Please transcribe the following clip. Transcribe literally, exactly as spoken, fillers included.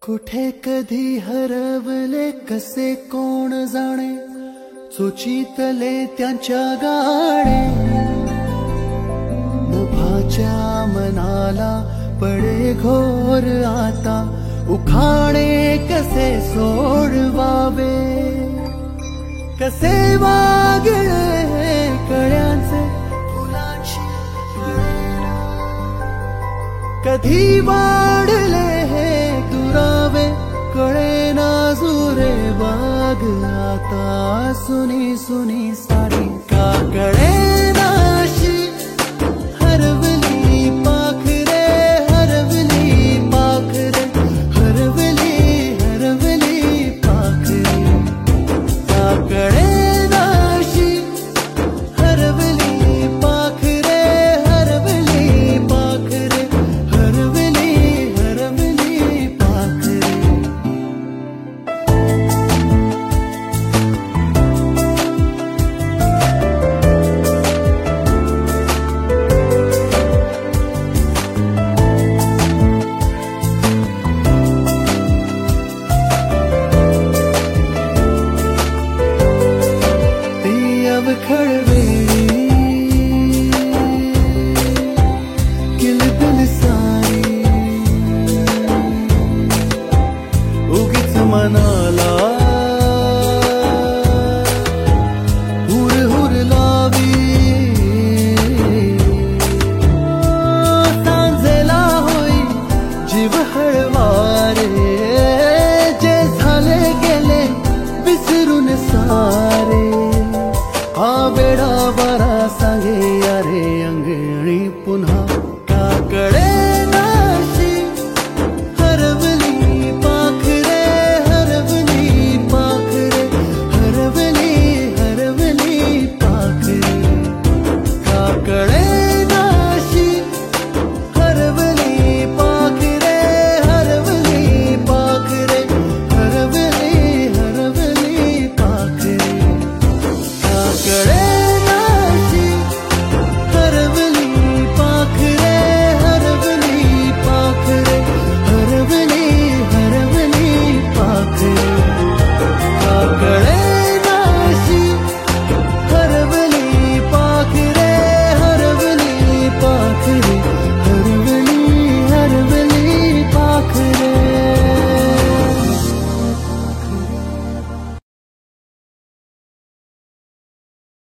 कुठे कधी हरवले कसे कोण जाणे, चोचीतले त्यांच्या गाणे. मुभाच्या मनाला पडे घोर आता, उखाणे कसे सोडवावे. कसे वागळे कळ्यांचे फुलांची फळेना, कधी वाढले हे दुरावे कळेना जुरे बाग आता. सुनी सुनी सारी का कळेना.